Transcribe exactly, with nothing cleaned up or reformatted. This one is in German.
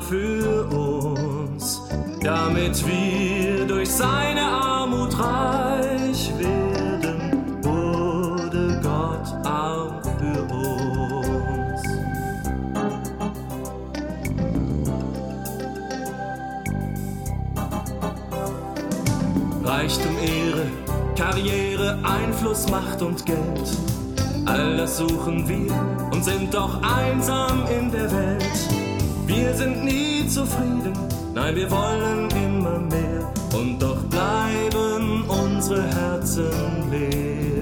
für uns, damit wir durch seine Armut reich werden, wurde Gott arm für uns. Reichtum, Ehre, Karriere, Einfluss, Macht und Geld, all das suchen wir und sind doch einsam in der Welt. Wir sind nie zufrieden, nein, wir wollen immer mehr, und doch bleiben unsere Herzen leer.